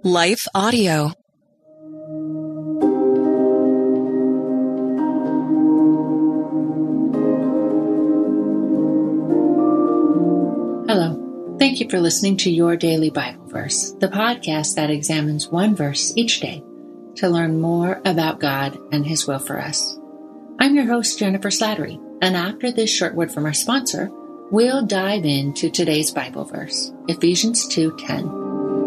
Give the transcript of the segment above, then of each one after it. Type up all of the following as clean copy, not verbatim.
Life Audio. Hello. Thank you for listening to Your Daily Bible Verse, the podcast that examines one verse each day to learn more about God and His will for us. I'm your host, Jennifer Slattery, and after this short word from our sponsor, we'll dive into today's Bible verse, Ephesians 2:10.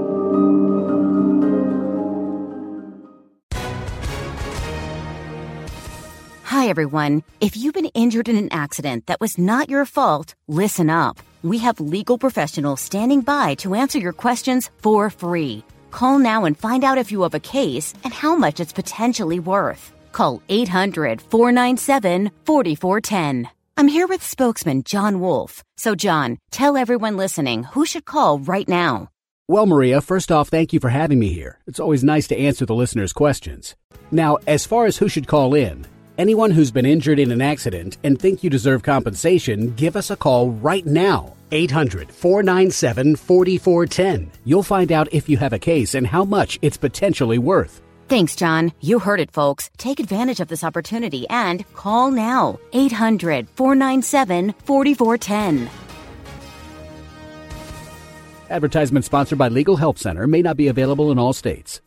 Hi, everyone. If you've been injured in an accident that was not your fault, listen up. We have legal professionals standing by to answer your questions for free. Call now and find out if you have a case and how much it's potentially worth. Call 800-497-4410. I'm here with spokesman John Wolf. So, John, tell everyone listening who should call right now. Well, Maria, first off, thank you for having me here. It's always nice to answer the listeners' questions. Now, as far as who should call in, anyone who's been injured in an accident and think you deserve compensation, give us a call right now. 800-497-4410. You'll find out if you have a case and how much it's potentially worth. Thanks, John. You heard it, folks. Take advantage of this opportunity and call now. 800-497-4410. Advertisement sponsored by Legal Help Center. May not be available in all states.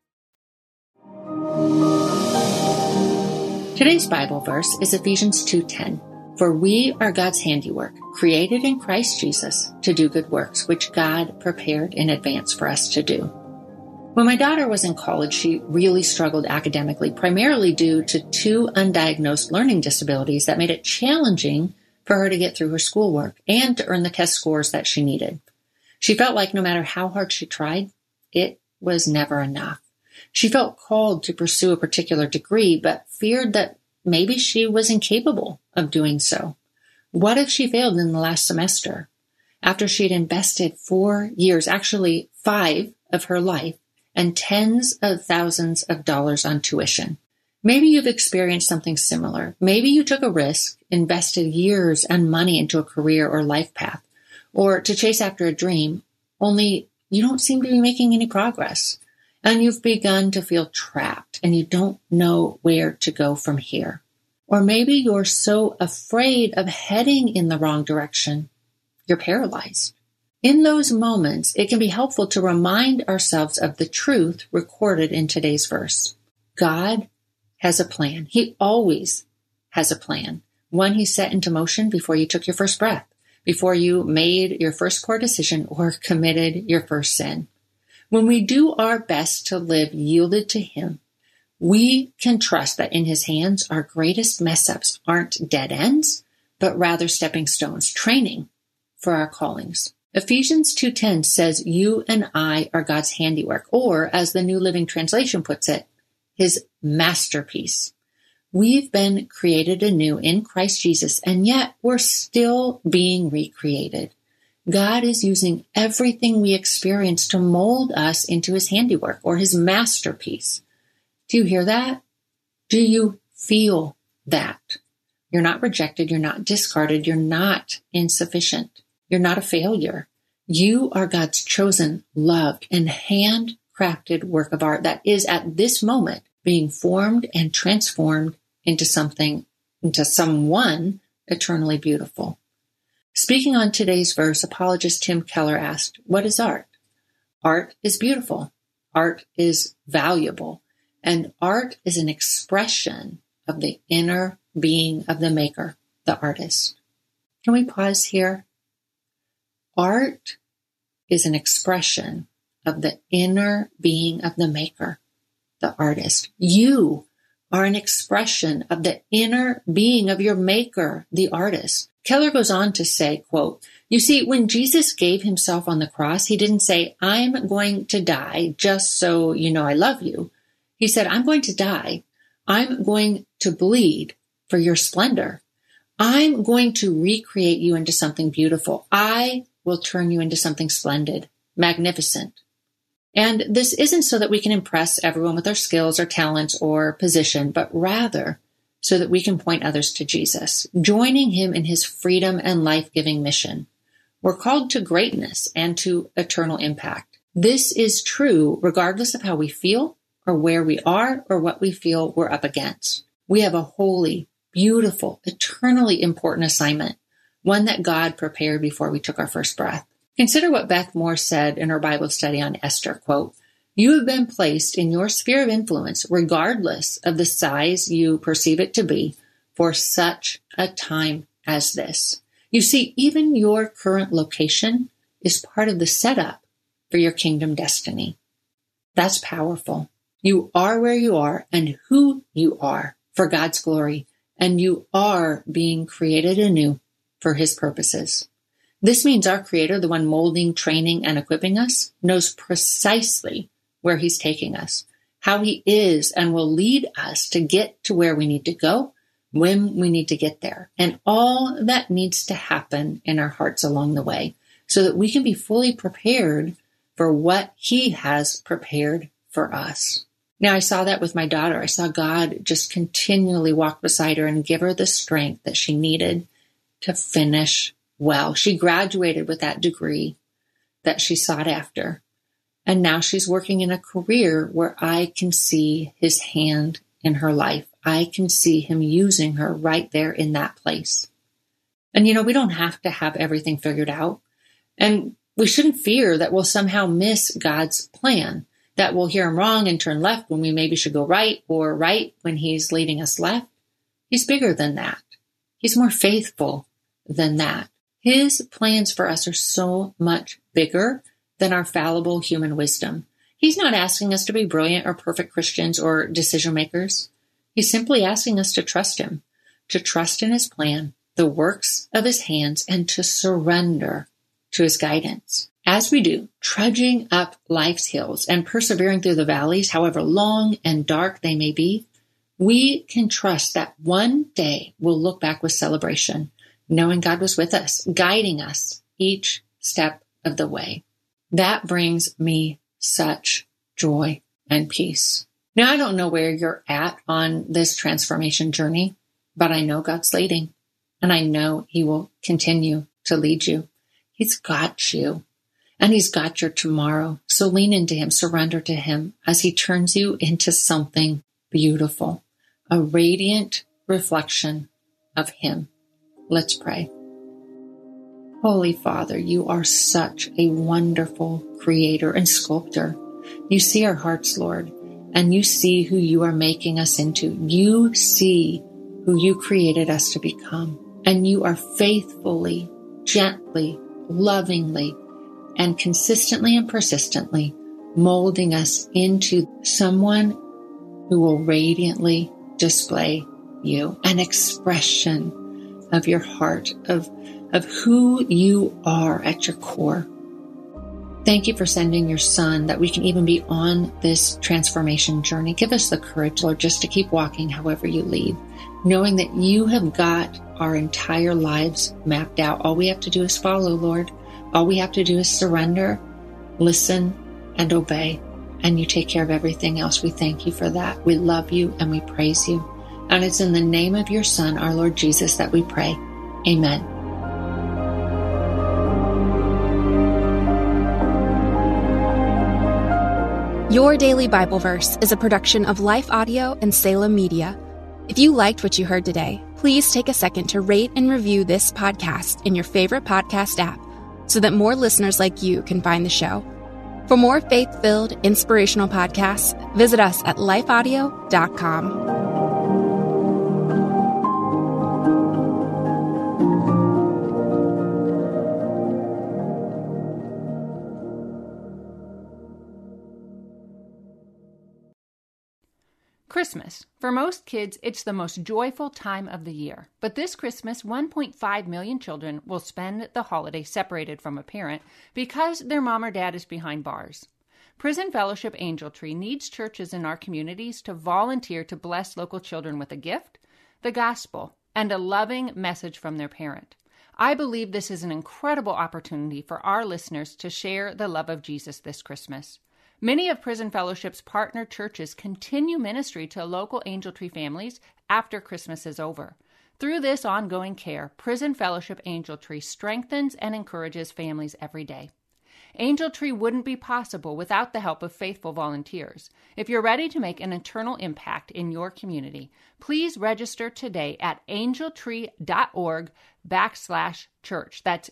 Today's Bible verse is Ephesians 2:10. For we are God's handiwork, created in Christ Jesus to do good works, which God prepared in advance for us to do. When my daughter was in college, she really struggled academically, primarily due to 2 undiagnosed learning disabilities that made it challenging for her to get through her schoolwork and to earn the test scores that she needed. She felt like no matter how hard she tried, it was never enough. She felt called to pursue a particular degree, but feared that maybe she was incapable of doing so. What if she failed in the last semester? After she had invested 4 years, actually 5 of her life, and tens of thousands of dollars on tuition. Maybe you've experienced something similar. Maybe you took a risk, invested years and money into a career or life path, or to chase after a dream, only you don't seem to be making any progress. And you've begun to feel trapped and you don't know where to go from here. Or maybe you're so afraid of heading in the wrong direction, you're paralyzed. In those moments, it can be helpful to remind ourselves of the truth recorded in today's verse. God has a plan. He always has a plan. One He set into motion before you took your first breath, before you made your first poor decision or committed your first sin. When we do our best to live yielded to Him, we can trust that in His hands, our greatest mess-ups aren't dead ends, but rather stepping stones, training for our callings. Ephesians 2:10 says, you and I are God's handiwork, or as the New Living Translation puts it, His masterpiece. We've been created anew in Christ Jesus, and yet we're still being recreated. God is using everything we experience to mold us into His handiwork or His masterpiece. Do you hear that? Do you feel that? You're not rejected. You're not discarded. You're not insufficient. You're not a failure. You are God's chosen, loved, and handcrafted work of art that is at this moment being formed and transformed into someone eternally beautiful. Speaking on today's verse, apologist Tim Keller asked, what is art? Art is beautiful. Art is valuable. And art is an expression of the inner being of the maker, the artist. Can we pause here? Art is an expression of the inner being of the maker, the artist. You are an expression of the inner being of your maker, the artist. Keller goes on to say, quote, you see, when Jesus gave Himself on the cross, He didn't say, I'm going to die just so you know I love you. He said, I'm going to die. I'm going to bleed for your splendor. I'm going to recreate you into something beautiful. I will turn you into something splendid, magnificent. And this isn't so that we can impress everyone with our skills or talents or position, but rather so that we can point others to Jesus, joining Him in His freedom and life-giving mission. We're called to greatness and to eternal impact. This is true regardless of how we feel or where we are or what we feel we're up against. We have a holy, beautiful, eternally important assignment, one that God prepared before we took our first breath. Consider what Beth Moore said in her Bible study on Esther, quote, "You have been placed in your sphere of influence, regardless of the size you perceive it to be, for such a time as this." You see, even your current location is part of the setup for your kingdom destiny. That's powerful. You are where you are and who you are for God's glory, and you are being created anew for His purposes. This means our Creator, the one molding, training, and equipping us, knows precisely where He's taking us, how He is and will lead us to get to where we need to go, when we need to get there, and all that needs to happen in our hearts along the way so that we can be fully prepared for what He has prepared for us. Now, I saw that with my daughter. I saw God just continually walk beside her and give her the strength that she needed to finish well. She graduated with that degree that she sought after. And now she's working in a career where I can see His hand in her life. I can see Him using her right there in that place. And we don't have to have everything figured out. And we shouldn't fear that we'll somehow miss God's plan, that we'll hear Him wrong and turn left when we maybe should go right, or right when He's leading us left. He's bigger than that. He's more faithful than that. His plans for us are so much bigger than our fallible human wisdom. He's not asking us to be brilliant or perfect Christians or decision makers. He's simply asking us to trust Him, to trust in His plan, the works of His hands, and to surrender to His guidance. As we do, trudging up life's hills and persevering through the valleys, however long and dark they may be, we can trust that one day we'll look back with celebration, knowing God was with us, guiding us each step of the way. That brings me such joy and peace. Now, I don't know where you're at on this transformation journey, but I know God's leading, and I know He will continue to lead you. He's got you, and He's got your tomorrow. So lean into Him, surrender to Him as He turns you into something beautiful, a radiant reflection of Him. Let's pray. Holy Father, You are such a wonderful creator and sculptor. You see our hearts, Lord, and You see who You are making us into. You see who You created us to become, and You are faithfully, gently, lovingly, and consistently and persistently molding us into someone who will radiantly display You, an expression of Your heart, of who You are at your core. Thank You for sending Your Son that we can even be on this transformation journey. Give us the courage, Lord, just to keep walking however You lead, knowing that You have got our entire lives mapped out. All we have to do is follow, Lord. All we have to do is surrender, listen, and obey. And You take care of everything else. We thank You for that. We love You and we praise You. And it's in the name of Your Son, our Lord Jesus, that we pray. Amen. Your Daily Bible Verse is a production of Life Audio and Salem Media. If you liked what you heard today, please take a second to rate and review this podcast in your favorite podcast app so that more listeners like you can find the show. For more faith-filled, inspirational podcasts, visit us at lifeaudio.com. Christmas. For most kids, it's the most joyful time of the year. But this Christmas, 1.5 million children will spend the holiday separated from a parent because their mom or dad is behind bars. Prison Fellowship Angel Tree needs churches in our communities to volunteer to bless local children with a gift, the gospel, and a loving message from their parent. I believe this is an incredible opportunity for our listeners to share the love of Jesus this Christmas. Many of Prison Fellowship's partner churches continue ministry to local Angel Tree families after Christmas is over. Through this ongoing care, Prison Fellowship Angel Tree strengthens and encourages families every day. Angel Tree wouldn't be possible without the help of faithful volunteers. If you're ready to make an eternal impact in your community, please register today at angeltree.org/church. That's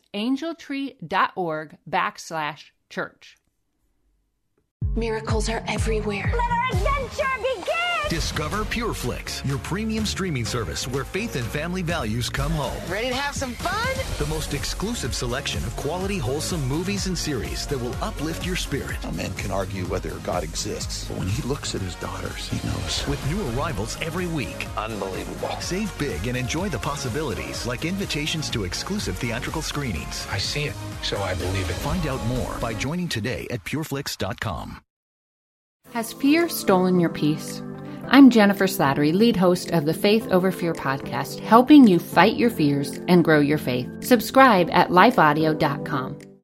angeltree.org/church. Miracles are everywhere. Let our adventure begin! Discover PureFlix, your premium streaming service where faith and family values come home. Ready to have some fun? The most exclusive selection of quality, wholesome movies and series that will uplift your spirit. A man can argue whether God exists, but when he looks at his daughters, he knows. With new arrivals every week. Unbelievable. Save big and enjoy the possibilities, like invitations to exclusive theatrical screenings. I see it, so I believe it. Find out more by joining today at pureflix.com. Has fear stolen your peace? I'm Jennifer Slattery, lead host of the Faith Over Fear podcast, helping you fight your fears and grow your faith. Subscribe at lifeaudio.com.